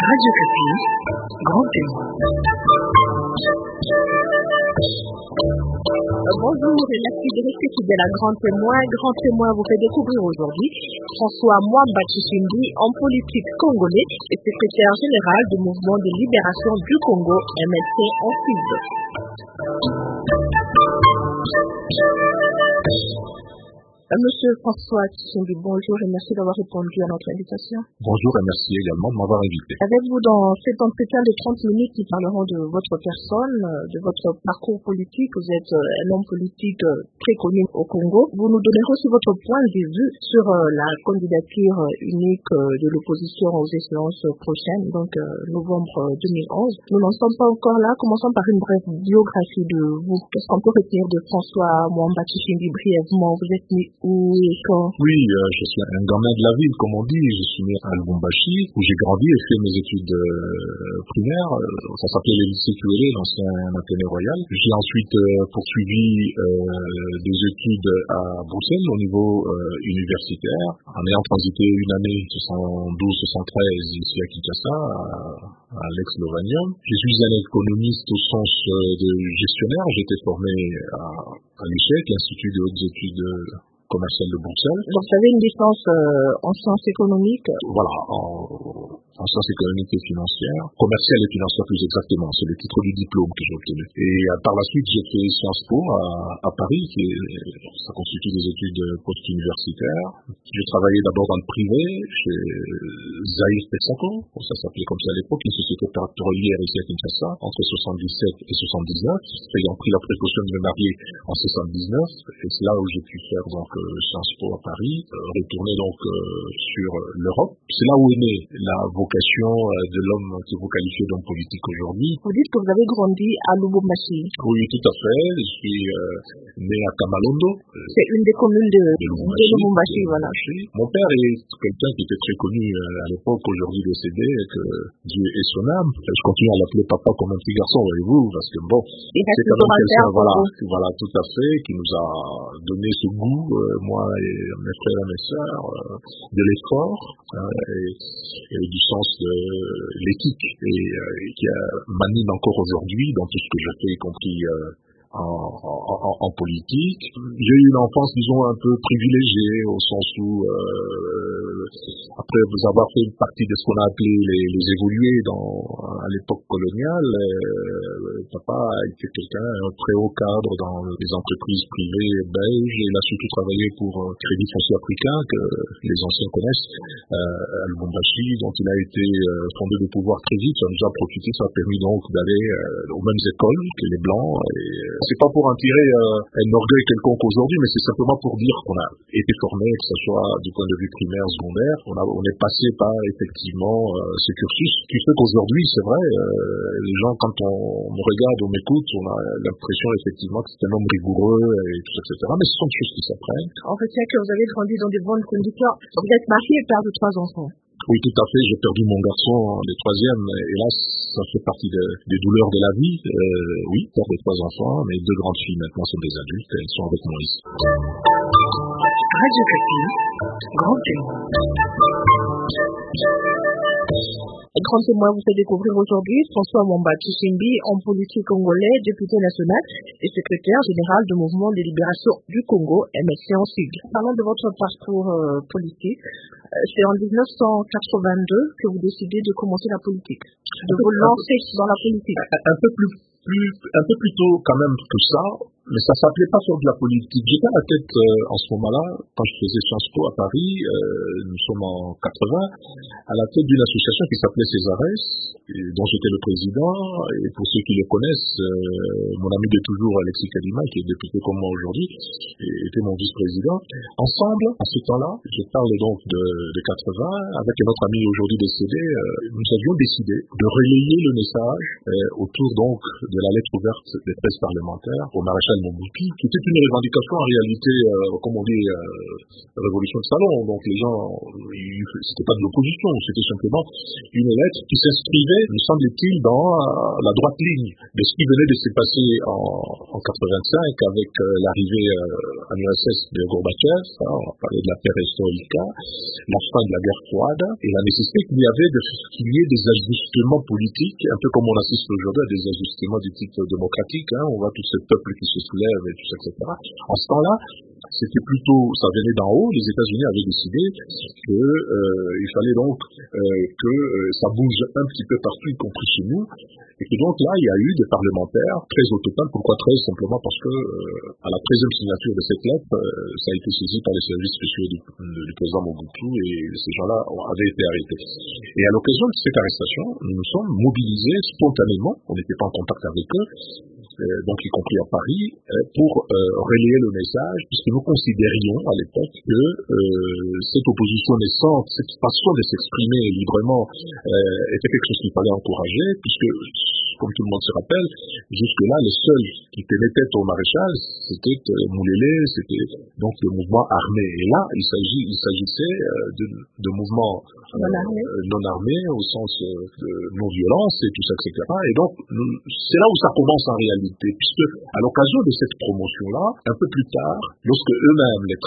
Radio Campus, Grand Témoin. Bonjour, merci de rester fidèle à Grand Témoin. Grand Témoin vous fait découvrir aujourd'hui François Mwamba Tshisekedi, homme politique congolais et secrétaire général du mouvement de libération du Congo, MLC en Sud. Monsieur François Tshisekedi, bonjour et merci d'avoir répondu à notre invitation. Bonjour et merci également de m'avoir invité. Avec vous dans cet entretien de 30 minutes, nous parlerons de votre personne, de votre parcours politique. Vous êtes un homme politique très connu au Congo. Vous nous donnerez aussi votre point de vue sur la candidature unique de l'opposition aux échéances prochaines, donc novembre 2011. Nous n'en sommes pas encore là. Commençons par une brève biographie de vous. Qu'est-ce qu'on peut retenir de François Mwamba Tshisekedi brièvement? Vous êtes né où et quand? Oui, je suis un gamin de la ville, comme on dit. Je suis né à Lubumbashi, où j'ai grandi et fait mes études primaires. Ça s'appelait le lycée Tuélé, l'ancien Athénée Royal. J'ai ensuite poursuivi des études à Bruxelles au niveau universitaire, en ayant transité une année 72-73 ici à Kinshasa, à l'ex-Lovanium. Je suis un économiste au sens de gestionnaire. J'ai été formé à l'ICHEC, l'Institut de hautes études commerciales de Bruxelles. Donc vous avez une licence en sciences économiques? Voilà, en sciences économiques et financières, commerciales et financières plus exactement, c'est le titre du diplôme que j'ai obtenu. Et par la suite, j'ai fait Sciences Po à Paris, ça constitue des études post-universitaires. J'ai travaillé d'abord dans le privé, chez Zahir Texaco, ça s'appelait comme ça à l'époque, une société pétrolière ici à Kinshasa, entre 77 et 79, ayant pris la précaution de me marier en 79, et c'est là où j'ai pu faire donc Sciences Po à Paris, retourner donc sur l'Europe. C'est là où est née la vocation de l'homme que vous qualifiez d'homme politique aujourd'hui. Vous dites que vous avez grandi à Lubumbashi. Oui, tout à fait. Je suis né à Kamalondo. C'est une des communes de Lubumbashi, voilà. Mon père est quelqu'un qui était très connu à l'époque, aujourd'hui décédé, et que Dieu est son âme. Je continue à l'appeler papa comme un petit garçon, voyez-vous, parce que bon, c'est quand même quelqu'un, voilà, tout à fait, qui nous a donné ce goût, moi et mes frères et mes sœurs, de l'effort et du sens de l'éthique et qui m'anime encore aujourd'hui dans tout ce que je fais, y compris en politique. J'ai eu une enfance, disons, un peu privilégiée, au sens où, après vous avoir fait une partie de ce qu'on a appelé les évolués à l'époque coloniale, papa a été quelqu'un, un très haut cadre dans les entreprises privées belges. Il a surtout travaillé pour Crédit Foncier Africain, que les anciens connaissent, à Lubumbashi, dont il a été fondé de pouvoir très vite. Ça nous a profité, ça a permis donc d'aller aux mêmes écoles que les Blancs. Et c'est pas pour en tirer un orgueil quelconque aujourd'hui, mais c'est simplement pour dire qu'on a été formé, que ce soit du point de vue primaire, secondaire. On est passé par effectivement ce cursus, qui fait qu'aujourd'hui, c'est vrai, les gens, quand on me regarde, on m'écoute, on a l'impression effectivement que c'est un homme rigoureux, et tout, etc. Mais ce sont des choses qui s'apprennent. On retient que vous avez grandi dans de bonnes conditions. Vous êtes marié et père de 3 enfants. Oui, tout à fait. J'ai perdu mon garçon, le troisième. Hélas, ça fait partie des douleurs de la vie. Oui, père de 3 enfants. Mes 2 grandes filles maintenant sont des adultes et elles sont avec moi ici. Radio Campus, Grand Témoin. Grand Témoin vous fait découvrir aujourd'hui François Mwamba Tshisekedi, homme politique congolais, député national et secrétaire général du mouvement de libération du Congo, MLC en Sud. Parlons de votre parcours politique. C'est en 1982 que vous décidez de commencer la politique, de vous lancer dans la politique. Un peu plus tôt quand même que ça, mais ça s'appelait pas faire de la politique. J'étais à la tête en ce moment-là, quand je faisais Sciences Po à Paris, nous sommes en 80, à la tête d'une association qui s'appelait Césares, dont j'étais le président. Et pour ceux qui le connaissent, mon ami de toujours Alexis Kadima, qui est député comme moi aujourd'hui, était mon vice-président. Ensemble, à ce temps-là, je parle donc de 80, avec un autre ami aujourd'hui décédé, nous avions décidé de relayer le message autour donc de la lettre ouverte des 13 parlementaires au maréchal Marshal Mobutu, qui était une revendication en réalité, comme on dit, révolution de salon. Donc les gens, c'était pas de l'opposition, c'était simplement une lettre qui s'inscrivait, me semble-t-il, dans la droite ligne de ce qui venait de se passer en 85 avec l'arrivée à l'URSS de Gorbatchev. On va parler de la perestroïka, la fin de la guerre froide et la nécessité qu'il y ait des ajustements politiques, un peu comme on assiste aujourd'hui à des ajustements du type démocratique. On voit tout ce peuple qui se soulève et tout ça, etc. En ce temps-là, c'était plutôt, ça venait d'en haut. Les États-Unis avaient décidé que il fallait donc que ça bouge un petit peu partout, y compris chez nous, et que donc là, il y a eu des parlementaires, 13 au total. Pourquoi 13? Simplement parce que à la 13e signature de cette lettre, ça a été saisi par les services spéciaux du président Mobutu, et ces gens-là avaient été arrêtés. Et à l'occasion de cette arrestation, nous nous sommes mobilisés spontanément, on n'était pas en contact avec eux, donc y compris à Paris, pour relayer le message, puisque nous considérions à l'époque que cette opposition naissante, cette façon de s'exprimer librement, était quelque chose qu'il fallait encourager, puisque, comme tout le monde se rappelle, jusque-là, les seuls qui tenaient tête au maréchal, c'était Moulélé, c'était donc le mouvement armé. Et là, il s'agissait de mouvements non armés, au sens de non-violence et tout ça, etc. Et donc, c'est là où ça commence en réalité, puisque à l'occasion de cette promotion-là, un peu plus tard, lorsque eux-mêmes, les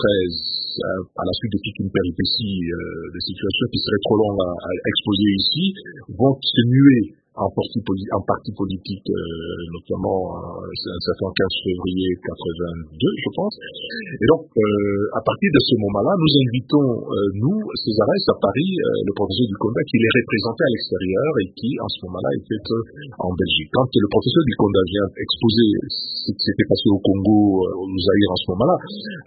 13, à la suite de toute une péripétie de situations qui seraient trop longues à exposer ici, vont se muer en parti politique, notamment un certain 15 février 82, je pense. Et donc, à partir de ce moment-là, nous invitons, nous, Césares, à Paris, le professeur Dukonda, qui les représentait à l'extérieur et qui, en ce moment-là, était en Belgique. Quand le professeur Dukonda vient exposer ce qui s'était passé au Congo, au Zaïre en ce moment-là,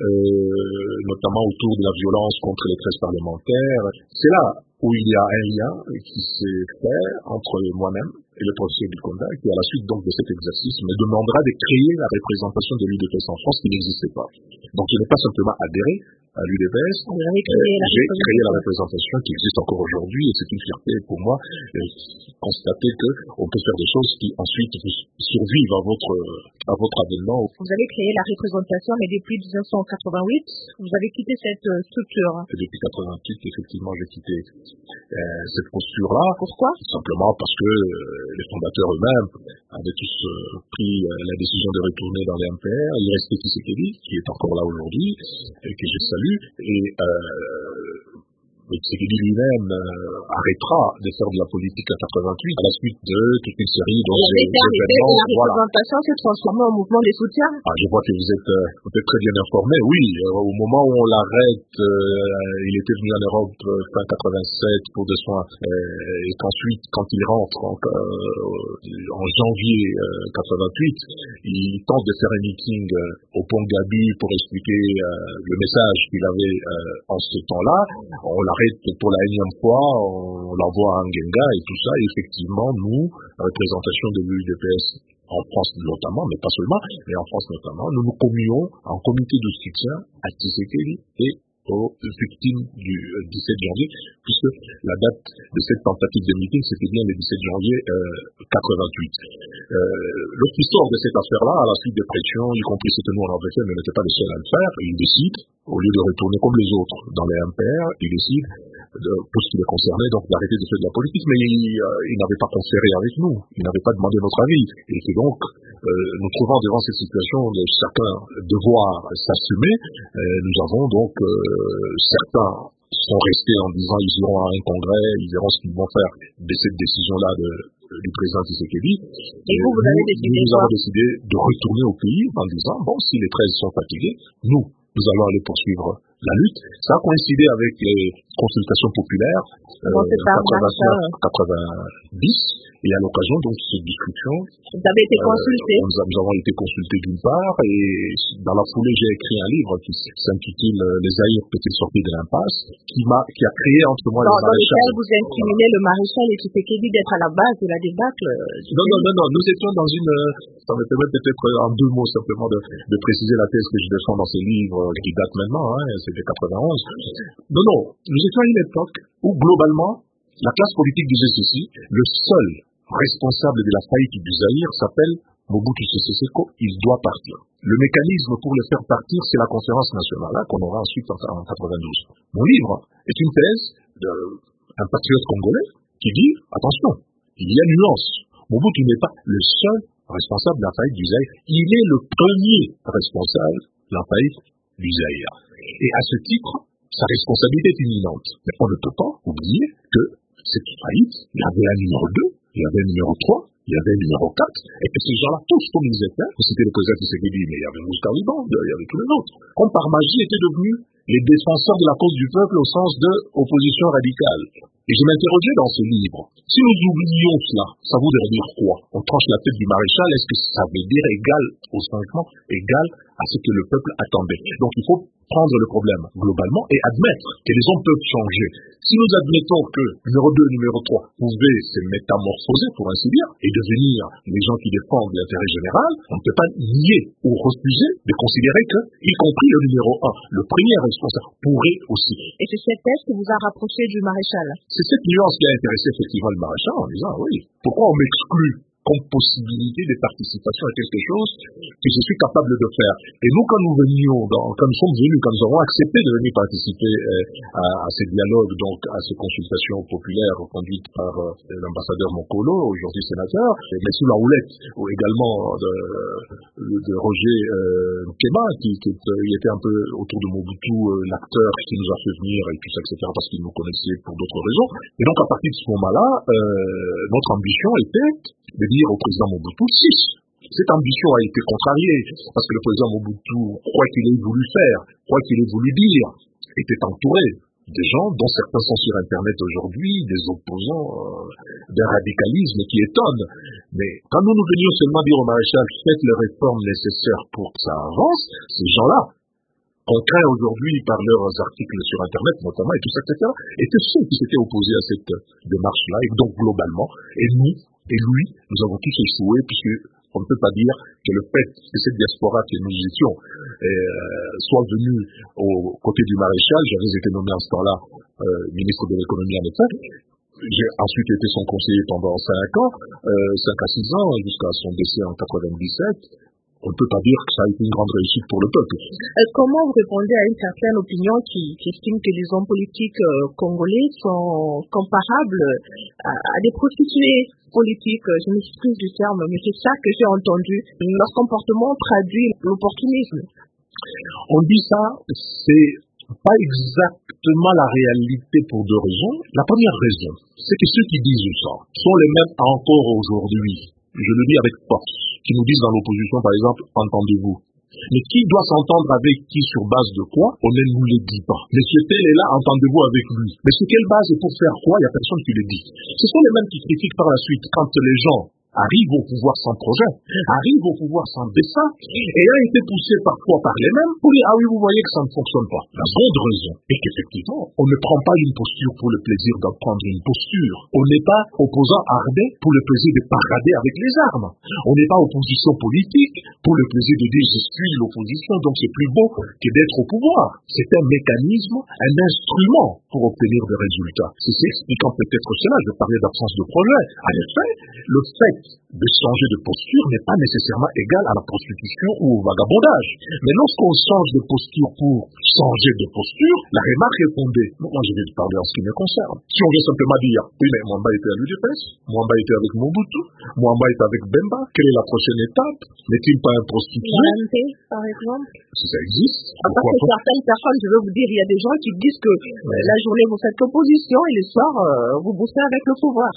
notamment autour de la violence contre les 13 parlementaires, c'est là où il y a un lien qui s'est fait entre moi-même et le professeur Dukonda, qui à la suite donc de cet exercice me demandera de créer la représentation de l'UDPS en France qui n'existait pas. Donc je n'ai pas simplement adhéré à l'UDPS, j'ai créé la représentation qui existe encore aujourd'hui, et c'est une fierté pour moi de constater qu'on peut faire des choses qui ensuite survivent à votre avènement. Vous avez créé la représentation, mais depuis 1988, vous avez quitté cette structure. Depuis 1988, effectivement, j'ai quitté cette posture-là. Pourquoi? Simplement parce que les fondateurs eux-mêmes avaient tous pris la décision de retourner dans les MPR. Il restait Tshisekedi, qui est encore là aujourd'hui, et que je salue. Et Tshisekedi lui-même arrêtera de faire de la politique à 88 à la suite de toute une série d'événements. La représentation s'est transformée en mouvement de soutien. Je vois que vous êtes peut-être très bien informé. Oui, au moment où on l'arrête, il était venu en Europe fin 87 pour des soins. Et qu'ensuite, quand il rentre en janvier 88, il tente de faire un meeting au Pont Gabi pour expliquer le message qu'il avait en ce temps-là. On l'arrête pour la énième fois, on l'envoie à Ngenga et tout ça. Et effectivement, nous, la représentation de l'UDPS en France notamment, mais pas seulement, mais en France notamment, nous nous communions en comité de soutien à Tshisekedi et aux victimes du 17 janvier, puisque la date de cette tentative de meeting, c'était bien le 17 janvier 88. L'autre histoire de cette affaire-là, à la suite des pressions, y compris ce que nous on avait fait, mais n'était pas les seuls à le faire, il décide, au lieu de retourner comme les autres dans les MPR, il décide, pour ce qui les concernait, donc d'arrêter de faire de la politique, mais il n'avait pas conféré avec nous, il n'avait pas demandé notre avis, et c'est donc, nous trouvant devant cette situation de chacun devoir s'assumer, nous avons donc certains sont restés en disant ils iront à un congrès, ils verront ce qu'ils vont faire de cette décision-là du président Tshisekedi. Et vous avez décidé nous avons décidé de retourner au pays en disant bon, si les 13 sont fatigués, nous allons aller poursuivre la lutte. Ça a coïncidé avec les consultations populaires 90, et à l'occasion donc de cette discussion, vous avez été consulté. Nous avons été consultés d'une part, et dans la foulée j'ai écrit un livre qui s'intitule Les Zaïre peut-il sortir de l'impasse, qui a créé entre moi les maréchals. Dans lequel vous incriminez le maréchal et Tshisekedi d'être à la base de la débâcle. Non, nous étions dans une, ça me permet peut-être en deux mots simplement de préciser la thèse que je défends dans ce livre qui date maintenant, c'était 91. Non, nous étions à une époque où globalement, la classe politique disait ceci: le seul responsable de la faillite du Zaïre s'appelle Mobutu Sese Seko, il doit partir. Le mécanisme pour le faire partir, c'est la conférence nationale, qu'on aura ensuite en 92. Mon livre est une thèse d'un patriote congolais qui dit, attention, il y a nuance. Mobutu n'est pas le seul responsable de la faillite du Zaïre. Il est le premier responsable de la faillite du Zaïre. Et à ce titre, sa responsabilité est imminente. Mais on ne peut pas oublier que cette faillite, il y avait un numéro 2, il y avait un numéro 3, il y avait un numéro 4, et que ces gens-là, tous comme ils étaient, c'était le président Tshisekedi, mais il y avait Moussa Taliban, il y avait tous les autres, comme par magie, étaient devenus les défenseurs de la cause du peuple au sens de opposition radicale. Et je m'interrogeais dans ce livre, si nous oublions cela, ça voudrait dire quoi? On tranche la tête du maréchal, est-ce que ça veut dire égal au changement, égal à ce que le peuple attendait? Donc il faut prendre le problème globalement et admettre que les hommes peuvent changer. Si nous admettons que numéro 2, numéro 3 pouvaient se métamorphoser, pour ainsi dire, et devenir les gens qui défendent l'intérêt général, on ne peut pas nier ou refuser de considérer que, y compris le numéro 1, le premier responsable, pourrait aussi. Et c'est cette thèse qui vous a rapproché du maréchal? C'est cette nuance qui a intéressé effectivement le maréchal en disant, oui, pourquoi on m'exclut comme possibilité de participation à quelque chose que je suis capable de faire. Et nous, quand nous sommes venus, quand nous avons accepté de venir participer à ces dialogues, donc à ces consultations populaires conduites par l'ambassadeur Mokolo, aujourd'hui sénateur, mais sous la houlette également de Roger Kema, qui était un peu autour de Mobutu, l'acteur qui nous a fait venir, et tout ça, etc., parce qu'il nous connaissait pour d'autres raisons. Et donc, à partir de ce moment-là, notre ambition était de dire au président Mobutu 6. Cette ambition a été contrariée, parce que le président Mobutu, quoi qu'il ait voulu faire, quoi qu'il ait voulu dire, était entouré des gens dont certains sont sur Internet aujourd'hui, des opposants d'un radicalisme qui étonne. Mais quand nous venions seulement dire au maréchal, faites les réformes nécessaires pour que ça avance, ces gens-là, qu'on craint aujourd'hui par leurs articles sur Internet notamment, et tout ça, etc., étaient ceux qui s'étaient opposés à cette démarche-là, et donc globalement, et nous, et lui, nous avons tous échoué, puisque on ne peut pas dire que le fait que cette diaspora que nous étions soit venue aux côtés du maréchal, j'avais été nommé à ce temps-là ministre de l'économie en effet, j'ai ensuite été son conseiller pendant 5 ans, 5 à 6 ans, jusqu'à son décès en 97. On ne peut pas dire que ça a été une grande réussite pour le peuple. Comment vous répondez à une certaine opinion qui estime que les hommes politiques congolais sont comparables à des prostituées politiques? Je m'excuse du terme, mais c'est ça que j'ai entendu. Leur comportement traduit l'opportunisme. On dit ça, c'est pas exactement la réalité pour 2 raisons. La première raison, c'est que ceux qui disent ça sont les mêmes encore aujourd'hui. Je le dis avec force, qui nous disent dans l'opposition, par exemple, entendez-vous. Mais qui doit s'entendre avec qui sur base de quoi? On ne nous le dit pas. Monsieur tel est là, entendez-vous avec lui. Mais sur quelle base et pour faire quoi? Il n'y a personne qui le dit. Ce sont les mêmes qui critiquent par la suite quand les gens arrivent au pouvoir sans projet, arrivent au pouvoir sans dessin, et a été poussé parfois par les mêmes pour dire, ah oui, vous voyez que ça ne fonctionne pas. La seconde raison est qu'effectivement, on ne prend pas une posture pour le plaisir d'en prendre une posture. On n'est pas opposant ardent pour le plaisir de parader avec les armes. On n'est pas opposition politique pour le plaisir de dire, je suis l'opposition, donc c'est plus beau que d'être au pouvoir. C'est un mécanisme, un instrument pour obtenir des résultats. C'est expliquant peut-être cela, je parlais d'absence de projet. En effet, le fait de changer de posture n'est pas nécessairement égal à la prostitution ou au vagabondage. Mais lorsqu'on change de posture pour changer de posture, la remarque est fondée. Moi, je vais te parler en ce qui me concerne. Si on vient simplement dire, oui, mais Mwamba était à l'UDPS, Mwamba était avec Mobutu, Mwamba est avec Bemba, quelle est la prochaine étape? N'est-il pas un prostitué? Par exemple. Si ça existe. Parce que certaines personnes, je veux vous dire, il y a des gens qui disent que la journée vous faites l'opposition et le soir vous bossez avec le pouvoir.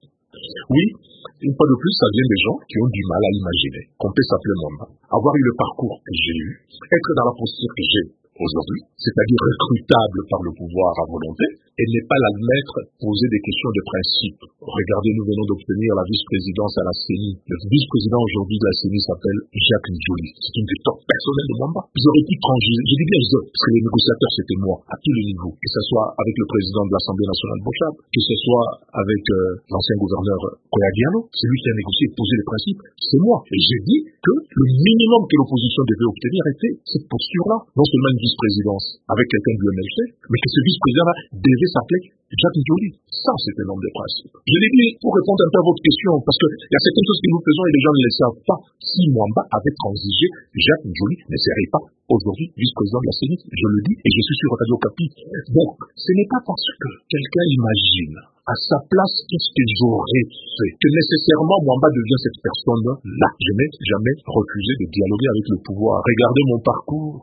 Oui, une fois de plus, ça vient des gens qui ont du mal à imaginer qu'on peut s'appeler Mwamba, avoir eu le parcours que j'ai eu, être dans la posture que j'ai aujourd'hui, c'est-à-dire recrutable par le pouvoir à volonté, et ne pas l'admettre, poser des questions de principe. Regardez, nous venons d'obtenir la vice-présidence à la CENI. Le vice-président aujourd'hui de la CENI s'appelle Jacques Njoli. C'est une victoire personnelle de Mwamba. Ils auraient pu trancher, je dis bien ils auraient, parce que les négociateurs c'était moi, à tous les niveaux. Que ce soit avec le président de l'Assemblée nationale Bochab, que ce soit avec l'ancien gouverneur Koyadiano, c'est lui qui a négocié et posé les principes, c'est moi. Et j'ai dit que le minimum que l'opposition devait obtenir était cette posture-là. Non seulement une vice-présidence avec quelqu'un du MLC, mais que ce vice-président-là devait s'appeler Jacques Njoli. Ça, c'est un homme de principe. Je l'ai dit pour répondre un peu à votre question, parce qu'il y a certaines choses que nous faisons et les gens ne le savent pas. Si Mwamba avait transigé, Jacques Njoli ne serait pas aujourd'hui vice-président de la CENI. Je le dis et je suis sur Radio Kapi. Donc, ce n'est pas parce que quelqu'un imagine à sa place qu'est-ce que j'aurais fait que nécessairement Mwamba devient cette personne-là. Je n'ai jamais refusé de dialoguer avec le pouvoir. Regardez mon parcours,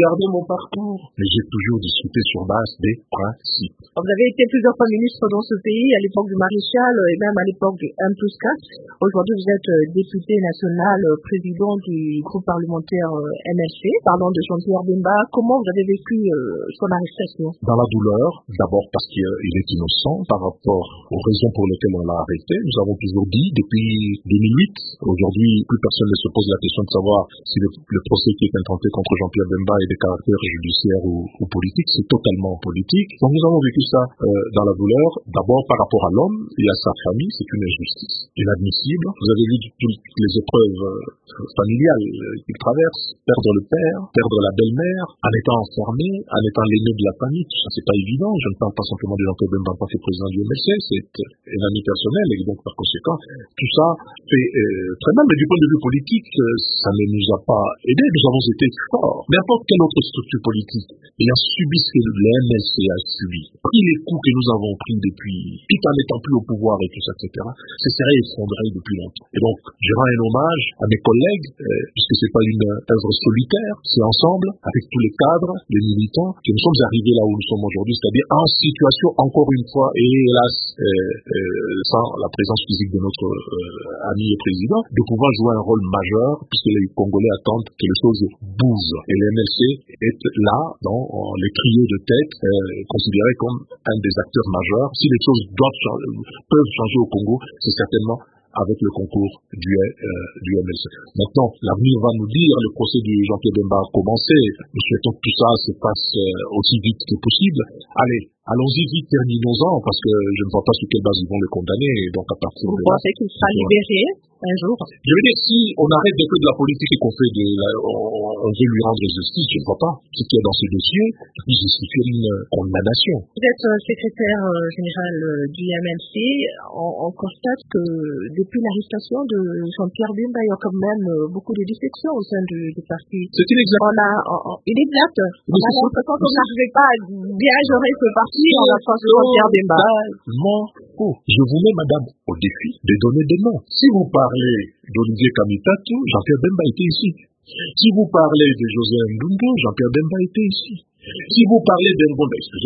mais j'ai toujours discuté sur base des principes. Vous avez été plusieurs fois ministre dans ce pays, à l'époque du maréchal et même à l'époque du 1+4. Aujourd'hui, vous êtes député national, président du groupe parlementaire MLC. Parlons de Jean-Pierre Bemba. Comment vous avez vécu son arrestation? Dans la douleur, d'abord parce qu'il est innocent par rapport aux raisons pour lesquelles on l'a arrêté. Nous avons toujours dit depuis 2008, aujourd'hui plus personne ne se pose la question de savoir si le procès qui est intenté contre Jean-Pierre Bemba est de caractère judiciaire ou politique. C'est totalement politique. Donc nous avons vécu ça dans la douleur, d'abord par rapport à l'homme et à sa famille. C'est une injustice inadmissible. Vous avez vu toutes les épreuves familiales qu'il traverse, perdre le père, perdre la belle-mère, en étant enfermé, en étant l'aîné de la famille. Ça, c'est pas évident. Je ne parle pas simplement de Jean-Pierre Bemba en tant que président du MLC, c'est un ami personnel et donc par conséquent, tout ça fait très mal. Mais du point de vue politique, ça ne nous a pas aidés. Nous avons été forts. N'importe quelle autre structure politique ayant subi ce que le MLC a subi, pris les coups que nous avons pris depuis, tout en n'étant plus au pouvoir et tout ça, etc., se serait effondré depuis longtemps. Et donc, je rends un hommage à mes collègues, puisque c'est pas une œuvre solitaire, c'est ensemble, avec tous les cadres, les militants, que nous sommes arrivés là où nous sommes aujourd'hui, c'est-à-dire en situation, encore une fois, et hélas, sans la présence physique de notre ami et président, de pouvoir jouer un rôle majeur, puisque les Congolais attendent que les choses bougent. Et le MLC est là, dans les trios de tête, considéré comme un des acteurs majeurs. Si les choses peuvent changer au Congo, c'est certainement avec le concours du MLC. Maintenant, l'avenir va nous dire, le procès de Jean-Pierre Bemba a commencé. Nous souhaitons que tout ça se passe aussi vite que possible. Allez, allons-y vite, terminons-en, parce que je ne vois pas sur quelle base ils vont le condamner. Et donc, à partir de là... Vous pensez qu'il sera libéré un jour? Je veux dire, si on arrête de faire de la politique et qu'on fait on veut lui rendre justice, je ne vois pas ce qu'il y a dans ce dossier qui justifie une condamnation. Vous êtes secrétaire général du MLC. On constate que depuis l'arrestation de Jean-Pierre Bemba, il y a quand même beaucoup de défections au sein du parti. C'est inexact. Inexact. On a l'impression qu'on n'arrivait pas à bien gérer ce parti en l'absence de Jean-Pierre Bemba. Je vous mets, madame, au défi de donner des noms. Si vous parlez d'Olivier Kamitatou, Jean-Pierre Bemba était ici. Si vous parlez de José Ndungo, Jean-Pierre Bemba était ici. Si vous parlez d'un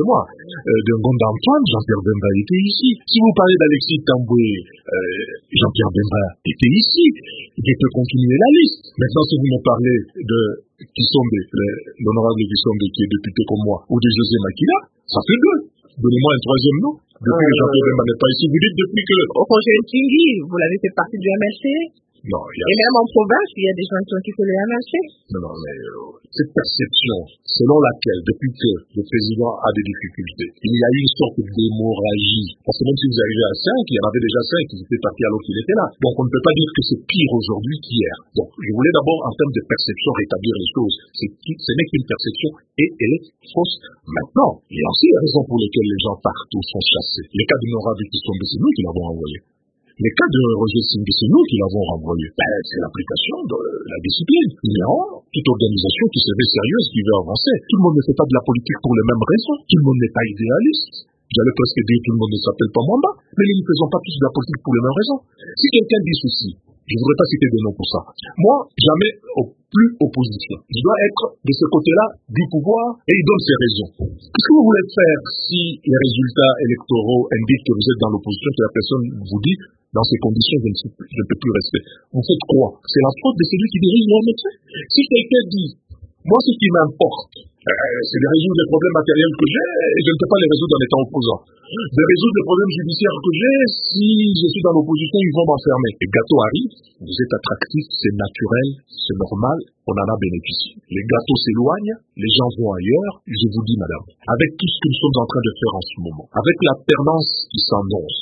d'Antoine, Jean-Pierre Bemba était ici. Si vous parlez d'Alexis Tamboué, Jean-Pierre Bemba était ici. Je peux continuer la liste. Maintenant, si vous me parlez de l'honorable Kisombe qui est député comme moi, ou de José Makila, ça fait deux. Donnez-moi un troisième nom. Depuis que Jean-Pierre Bemba n'est pas ici, vous dites depuis que... Roger Ntingi, vous l'avez fait partie du MLC? Non, et même en province, il y a des gens qui ont quitté le MLC. Non, mais cette perception selon laquelle, depuis que le président a des difficultés, il y a eu une sorte d'hémorragie. Parce que même si vous arrivez à 5, il y en avait déjà 5 qui étaient partis alors qu'il était là. Donc on ne peut pas dire que c'est pire aujourd'hui qu'hier. Donc je voulais d'abord, en termes de perception, rétablir les choses. Ce n'est qu'une perception et elle est fausse. Maintenant, il y a aussi des raisons pour lesquelles les gens partent ou sont chassés. Les cas d'honorable qui sont c'est nous qui l'avons envoyé. Les cas de Roger Singh, c'est nous qui l'avons renvoyé. C'est l'application de la discipline. Il y a toute organisation qui se veut sérieuse, qui veut avancer. Tout le monde ne fait pas de la politique pour les mêmes raisons. Tout le monde n'est pas idéaliste. J'allais presque dire tout le monde ne s'appelle pas Mwamba. Mais nous ne faisons pas tous de la politique pour les mêmes raisons. Si quelqu'un dit ceci, je ne voudrais pas citer de nom pour ça. Moi, jamais plus opposition. Je dois être de ce côté-là du pouvoir et il donne ses raisons. Qu'est-ce que vous voulez faire si les résultats électoraux indiquent que vous êtes dans l'opposition, que la personne vous dit dans ces conditions, je ne peux plus rester. Vous faites quoi? C'est la faute de celui qui dirige le métier. Si quelqu'un dit, moi ce qui m'importe, c'est de résoudre les problèmes matériels que j'ai et je ne peux pas les résoudre en étant opposant. De résoudre les problèmes judiciaires que j'ai, si je suis dans l'opposition, ils vont m'enfermer. Les gâteaux arrivent, vous êtes attractif, c'est naturel, c'est normal, on en a bénéficié. Les gâteaux s'éloignent, les gens vont ailleurs. Je vous dis, madame, avec tout ce que nous sommes en train de faire en ce moment, avec l'alternance qui s'annonce,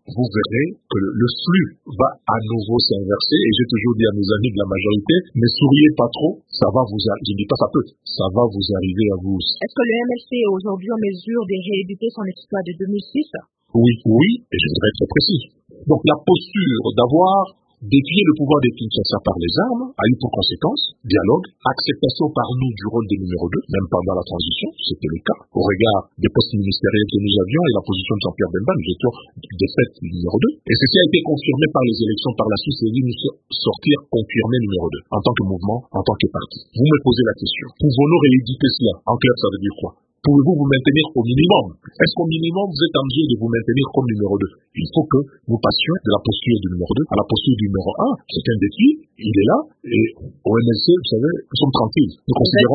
vous verrez que le flux va à nouveau s'inverser. Et j'ai toujours dit à mes amis de la majorité, ne souriez pas trop, ça va vous arriver. Je ne dis pas ça peut, ça va vous arriver à vous aussi. Est-ce que le MLC est aujourd'hui en mesure de rééditer son exploit de 2006? Oui, et je voudrais être très précis. Donc la posture d'avoir défier le pouvoir des Kinshasa par les armes a eu pour conséquence dialogue, acceptation par nous du rôle des numéro 2, même pendant la transition, c'était le cas, au regard des postes ministériels que nous avions et la position de Jean-Pierre Bemba, nous étions de fait numéro 2. Et ceci a été confirmé par les élections par la suite et vu nous sortir confirmé numéro 2, en tant que mouvement, en tant que parti. Vous me posez la question, pouvons-nous rééditer cela? En clair, ça veut dire quoi? Pouvez-vous vous maintenir au minimum? Est-ce qu'au minimum, vous êtes en mesure de vous maintenir comme numéro 2? Il faut que nous passions de la posture du numéro 2 à la posture du numéro 1. C'est un défi, il est là, et au MLC, vous savez, nous sommes tranquilles. Nous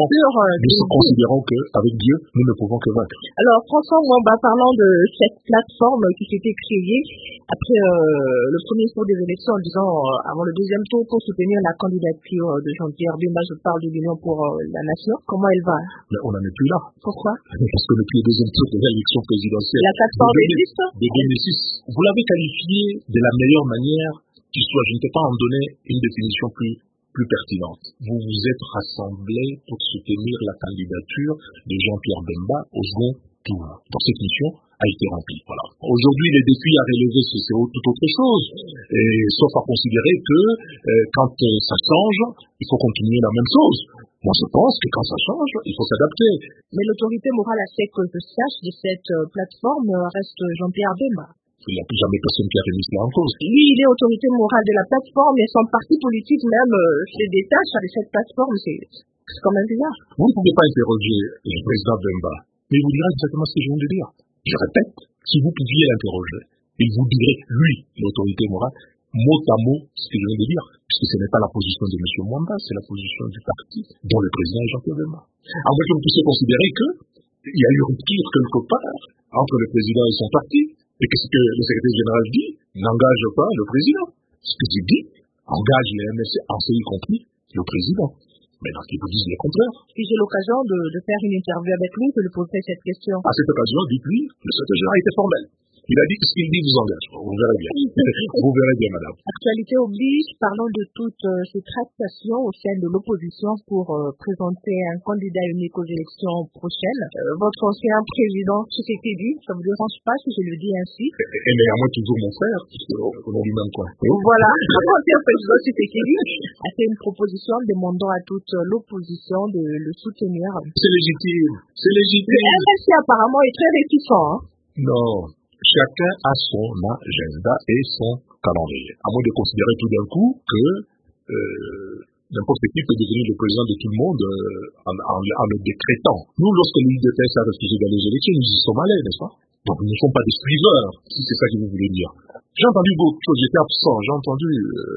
considérons qu'avec Dieu, nous ne pouvons que vaincre. Alors, François Mwamba, parlant de cette plateforme qui s'était créée après le premier tour des élections en disant avant le deuxième tour pour soutenir la candidature de Jean-Pierre Bemba, je parle de l'Union pour la Nation, comment elle va? Mais on n'en est plus là. Pourquoi? Parce que depuis le deuxième tour de l'élection présidentielle la plateforme existe de 2006, vous l'avez qualifié de la meilleure manière qui soit. Je ne peux pas en donner une définition plus pertinente. Vous vous êtes rassemblés pour soutenir la candidature de Jean-Pierre Bemba au second tour. Donc cette mission a été remplie. Voilà. Aujourd'hui, les défis à relever, c'est tout autre chose. Et, sauf à considérer que quand ça change, il faut continuer la même chose. Moi, je pense que quand ça change, il faut s'adapter. Mais l'autorité morale, à ce que je sache, de cette plateforme reste Jean-Pierre Bemba. Il n'y a plus jamais personne qui a remis cela en cause. Lui, il est autorité morale de la plateforme, et son parti politique même se détache de cette plateforme. C'est quand même bizarre. Vous ne pouvez pas interroger le président Bemba, mais il vous dira exactement ce que je viens de dire. Je répète, si vous pouviez l'interroger, il vous dirait, lui, l'autorité morale, mot à mot, ce que je viens de dire, puisque ce n'est pas la position de M. Mwamba, c'est la position du parti dont le président est Jean-Pierre Bemba. À moins que vous puissiez considérer qu'il y a eu rupture quelque part entre le président et son parti, et que ce que le secrétaire général dit n'engage pas le président. Ce que je dis engage les MLC, en ce y compris le président. Maintenant, qu'ils vous disent le contraire. Si j'ai l'occasion de faire une interview avec lui, je lui poserai cette question. À cette occasion, dites-lui, le secrétaire général était formel. Il a dit que ce qu'il dit vous engage. Vous verrez bien. Vous verrez bien, madame. Actualité oblige, parlons de toutes ces tractations au sein de l'opposition pour présenter un candidat unique aux élections prochaines. Votre ancien président Tshisekedi, ça vous dérange pas si je le dis ainsi? Et mais à moi toujours mon frère, au nom du même coin. Voilà. L'ancien président Tshisekedi a fait une proposition demandant à toute l'opposition de le soutenir. C'est légitime. C'est légitime. Le MLC apparemment est très réticent. Hein? Non. Chacun a son agenda et son calendrier. À moins de considérer tout d'un coup que n'importe qui peut devenir le président de tout le monde en le décrétant. Nous, lorsque l'UDPS a refusé d'aller aux élections, nous y sommes allés, n'est-ce pas? Donc nous ne sommes pas des suiveurs, si c'est ça que vous voulez dire. J'ai entendu beaucoup de choses, j'étais absent, j'ai entendu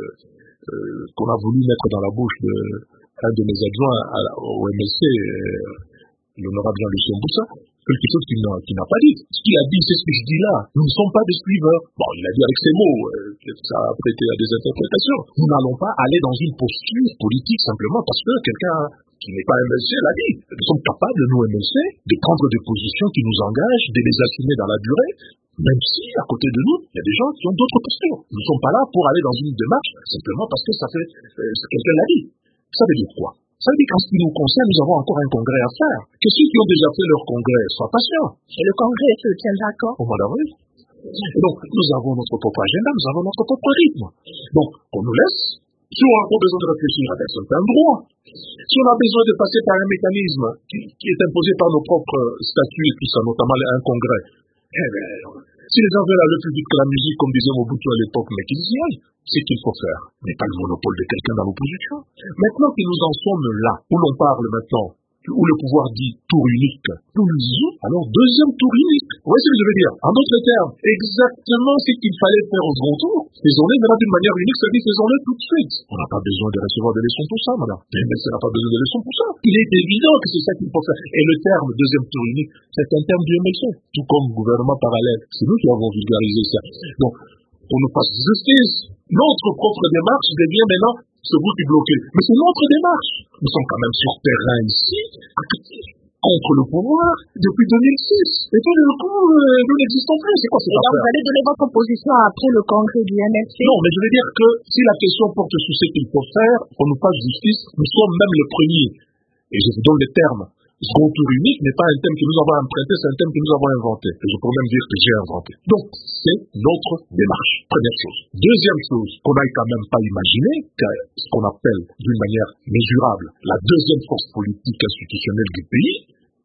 qu'on a voulu mettre dans la bouche d'un de mes adjoints au MLC, l'honorable Jean-Lucien Boussa, quelque chose qu'il n'a pas dit. Ce qu'il a dit, c'est ce que je dis là. Nous ne sommes pas des suiveurs. Bon, il a dit avec ses mots, ça a prêté à des interprétations. Nous n'allons pas aller dans une posture politique simplement parce que quelqu'un qui n'est pas MLC l'a dit. Nous sommes capables, nous MLC, de prendre des positions qui nous engagent, de les assumer dans la durée, même si, à côté de nous, il y a des gens qui ont d'autres postures. Nous ne sommes pas là pour aller dans une démarche simplement parce que ça fait quelqu'un l'a dit. Ça veut dire quoi? Ça veut dire qu'en ce qui nous concerne, nous avons encore un congrès à faire. Que ceux qui ont déjà fait leur congrès soient patients. Et le congrès se tiendra quand? Au mois d'avril. Donc, nous avons notre propre agenda, nous avons notre propre rythme. Donc, on nous laisse. Si on a encore besoin de réfléchir à un droit, si on a besoin de passer par un mécanisme qui est imposé par nos propres statuts et tout ça, notamment un congrès, eh bien, si les gens veulent aller plus vite que la musique, comme disait Mobutu à l'époque, mais qu'ils y aillent, c'est ce qu'il faut faire. Mais pas le monopole de quelqu'un dans l'opposition. Maintenant que nous en sommes là, où l'on parle maintenant, où le pouvoir dit tour unique, nous disons, alors deuxième tour unique. Vous voyez ce que je veux dire? En d'autres termes, exactement ce qu'il fallait faire au second tour, faisons-le maintenant d'une manière unique, c'est-à-dire faisons-le tout de suite. On n'a pas besoin de recevoir des leçons pour ça, madame. Mais ça n'a pas besoin de leçons pour ça. Il est évident que c'est ça qu'il faut faire. Et le terme deuxième tour unique, c'est un terme du MLC, tout comme gouvernement parallèle. C'est nous qui avons vulgarisé ça. Donc, pour nous fasse justice, notre propre démarche devient maintenant ce bout qui bloqué. Mais c'est notre démarche. Nous sommes quand même sur terrain ici, actifs, contre le pouvoir depuis 2006. Et tout d'un coup, nous n'existons plus. C'est quoi cette affaire? Donc, vous allez donner votre position après le congrès du MLC? Non, mais je veux dire que si la question porte sur ce qu'il faut faire, qu'on nous fasse justice, nous sommes même les premiers. Et je vous donne les termes. Second tour unique n'est pas un thème que nous avons emprunté, c'est un thème que nous avons inventé. Et je pourrais même dire que j'ai inventé. Donc, c'est notre démarche. Première chose. Deuxième chose, qu'on n'aille quand même pas imaginer, que ce qu'on appelle d'une manière mesurable la deuxième force politique institutionnelle du pays,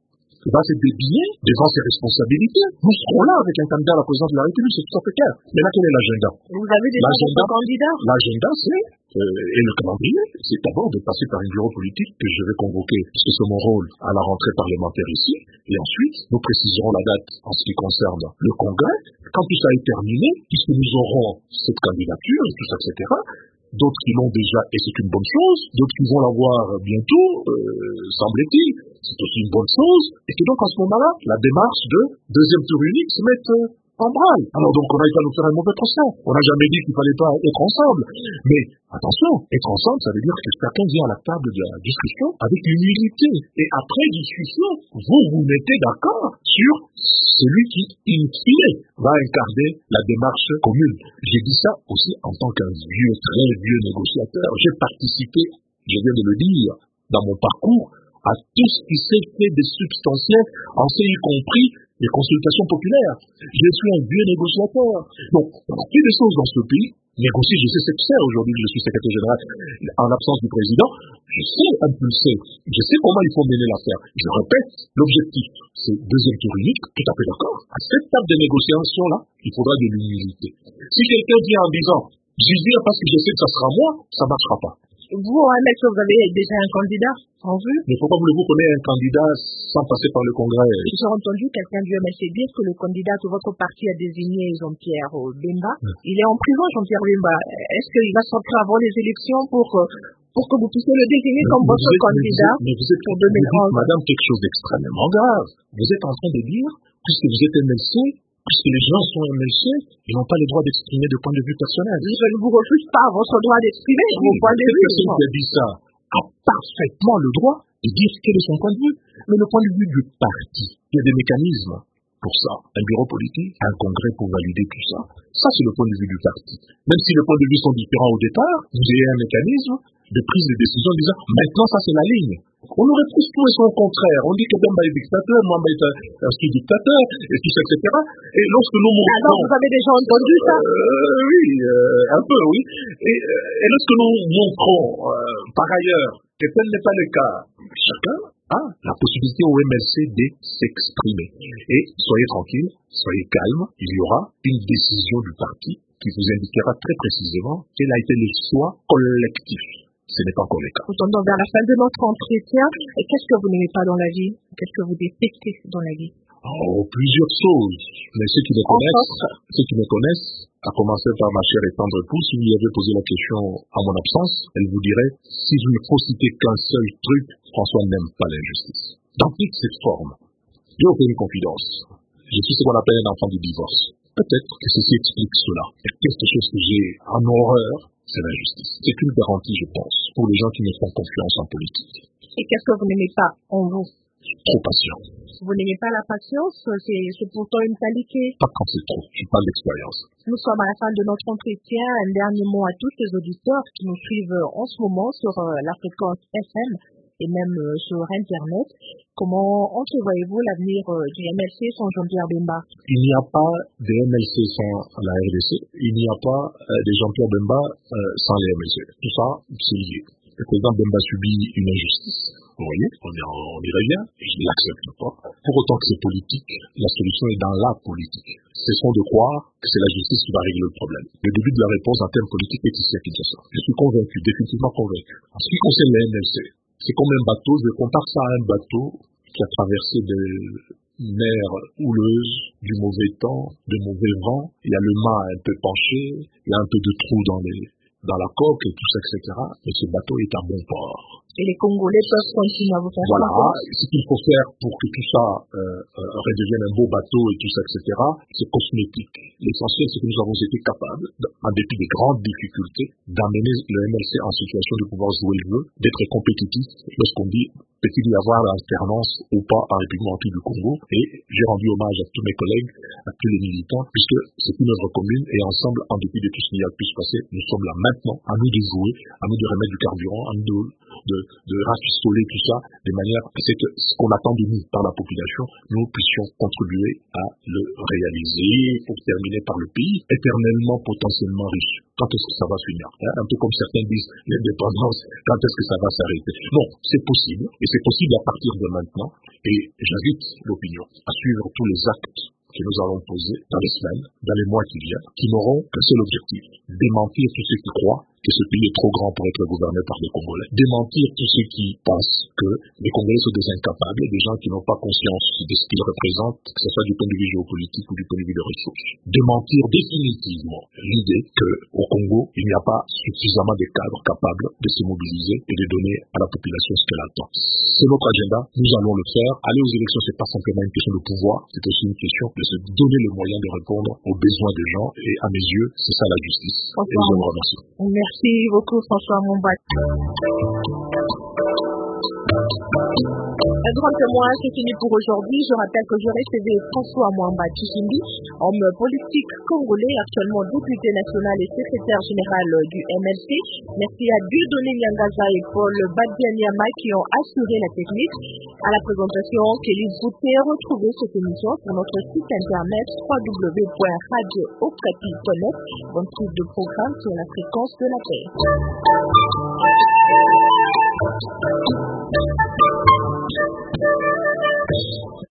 va se débiner devant ses responsabilités. Nous serons là avec un candidat à la présidence de la République, c'est tout à fait clair. Mais là, quel est l'agenda? Vous avez déjà votre candidat? L'agenda, c'est, et le calendrier, c'est d'abord de passer par un bureau politique que je vais convoquer, puisque c'est mon rôle, à la rentrée parlementaire ici. Et ensuite, nous préciserons la date en ce qui concerne le congrès. Quand tout ça est terminé, puisque nous aurons cette candidature, tout ça, etc., d'autres qui l'ont déjà, et c'est une bonne chose, d'autres qui vont l'avoir bientôt, semble-t-il, c'est aussi une bonne chose, et que donc à ce moment-là, la démarche de deuxième tour unique se mette en branle. Alors donc on n'aille pas nous faire un mauvais procès. On n'a jamais dit qu'il ne fallait pas être ensemble. Mais attention, être ensemble, ça veut dire que chacun vient à la table de la discussion avec humilité. Et après discussion, vous mettez d'accord sur celui qui, in fine, va incarner la démarche commune. J'ai dit ça aussi en tant qu'un vieux, très vieux négociateur. J'ai participé, je viens de le dire, dans mon parcours, à tout ce qui s'est fait de substantiel, en ce y compris les consultations populaires. Je suis un vieux négociateur. Donc, on a fait des choses dans ce pays. Négocier, je sais ce que c'est aujourd'hui, je suis secrétaire général en l'absence du président. Je sais impulser. Je sais comment il faut mener l'affaire. Je répète, l'objectif, c'est deuxième tour unique, tout à fait d'accord. À cette table de négociation-là, il faudra de l'humilité. Si quelqu'un vient en disant, j'y viens parce que je sais que ça sera moi, ça ne marchera pas. Vous, Ahmed, vous avez déjà un candidat en vue? Mais pourquoi voulez-vous qu'on ait un candidat sans passer par le Congrès? J'ai entendu quelqu'un du MLC dire que le candidat que votre parti a désigné, Jean-Pierre Bemba, il est en prison, Jean-Pierre Bemba. Est-ce qu'il va sortir avant les élections pour que vous puissiez le désigner comme votre candidat pour 2011? Madame, quelque chose d'extrêmement grave. Vous êtes en train de dire, puisque vous êtes MLC, puisque les gens sont MLC, ils n'ont pas le droit d'exprimer de point de vue personnel. Je ne vous refuse pas votre droit d'exprimer vos points de vue. Cette personne qui a dit ça a parfaitement le droit de dire quel est son point de vue. Mais le point de vue du parti, il y a des mécanismes pour ça. Un bureau politique, un congrès pour valider tout ça. Ça, c'est le point de vue du parti. Même si les points de vue sont différents au départ, vous avez un mécanisme de prise de décision en disant, maintenant, ça, c'est la ligne. On aurait plus tout et son contraire. On dit que Bemba est dictateur, Mwamba est un dictateur, et tout ça, etc. Et lorsque nous montrons... Alors, vous avez déjà entendu ça? Oui, un peu, oui. Et lorsque nous montrons, par ailleurs, que tel n'est pas le cas, chacun a la possibilité au MLC de s'exprimer. Et soyez tranquille, soyez calme, il y aura une décision du parti qui vous indiquera très précisément quel a été le choix collectif. Ce n'est pas encore le cas. Nous tendons vers la fin de notre entretien. Et qu'est-ce que vous n'aimez pas dans la vie? Qu'est-ce que vous détestez dans la vie? Oh, plusieurs choses. Mais ceux qui me connaissent, à commencer par ma chère et tendre épouse, si vous lui avez posé la question à mon absence, elle vous dirait, si je ne faut citer qu'un seul truc, François n'aime pas l'injustice. Dans toute cette forme, je vous fais une confidence. Je suis ce qu'on appelle un enfant du divorce. Peut-être que ceci explique cela. Il y a quelque chose que j'ai en horreur, c'est l'injustice. C'est une garantie, je pense, pour les gens qui me font confiance en politique. Et qu'est-ce que vous n'aimez pas en vous? Trop patient. Vous n'aimez pas la patience? C'est pourtant une qualité. Pas quand c'est trop. Je parle d'expérience. Nous sommes à la fin de notre entretien. Un dernier mot à tous les auditeurs qui nous suivent en ce moment sur la fréquence FM et même sur Internet. Comment entrevoyez-vous l'avenir du MLC sans Jean-Pierre Bemba? Il n'y a pas de MLC sans la RDC. Il n'y a pas de Jean-Pierre Bemba sans les MLC. Tout ça, c'est lié. Le président Bemba subit une injustice. Vous voyez, on y revient, et je ne l'accepte pas. Pour autant que c'est politique, la solution est dans la politique. Cessons de croire que c'est la justice qui va régler le problème. Le début de la réponse en termes politiques est ici à Kinshasa. Je suis convaincu, définitivement convaincu. En ce qui concerne les MLC, c'est comme un bateau, je compare ça à un bateau qui a traversé des mers houleuses, du mauvais temps, de mauvais vent. Il y a le mât un peu penché, il y a un peu de trous dans la coque et tout ça, etc. Mais ce bateau est à bon port. Et les Congolais peuvent continuer à vous faire Voilà, confiance. ce qu'il faut faire pour que tout ça redevienne un beau bateau et tout ça, etc., c'est cosmétique. L'essentiel, c'est que nous avons été capables, en dépit des grandes difficultés, d'amener le MLC en situation de pouvoir jouer le jeu, d'être compétitif lorsqu'on dit peut-il y avoir l'alternance ou pas en République démocratique du Congo. Et j'ai rendu hommage à tous mes collègues, à tous les militants, puisque c'est une œuvre commune et ensemble, en dépit de tout ce qui a pu se passer, nous sommes là maintenant, à nous de jouer, à nous de remettre du carburant, à nous de rafistoler tout ça, de manière à ce que ce qu'on attend de nous par la population, nous puissions contribuer à le réaliser pour terminer par le pays éternellement potentiellement riche. Quand est-ce que ça va finir? Un peu comme certains disent, l'indépendance, quand est-ce que ça va s'arrêter? Non, c'est possible, et c'est possible à partir de maintenant, et j'invite l'opinion à suivre tous les actes que nous allons poser dans les semaines, dans les mois qui viennent, qui n'auront qu'un seul objectif, démentir tous ceux qui croient que ce pays est trop grand pour être gouverné par les Congolais, démentir tous ceux qui pensent que les Congolais sont des incapables, des gens qui n'ont pas conscience de ce qu'ils représentent, que ce soit du point de vue géopolitique ou du point de vue des ressources. Démentir définitivement l'idée qu'au Congo, il n'y a pas suffisamment de cadres capables de se mobiliser et de donner à la population ce qu'elle attend. C'est notre agenda, nous allons le faire. Aller aux élections, c'est pas simplement une question de pouvoir, c'est aussi une question de se donner le moyen de répondre aux besoins des gens, et à mes yeux, c'est ça la justice. Et je vous remercie. Merci beaucoup, François Mwamba. Un grand témoin, c'est fini pour aujourd'hui. Je rappelle que je recevais François Mwamba Tshishimbi, homme politique congolais, actuellement député national et secrétaire général du MLC. Merci à Dieudonné Nyangaza et Paul Badianyama qui ont assuré la technique. À la présentation, Kelly Bouté. Retrouvez cette émission sur notre site internet www.radiookapi.net. Bonne suite de programme sur la fréquence de la paix.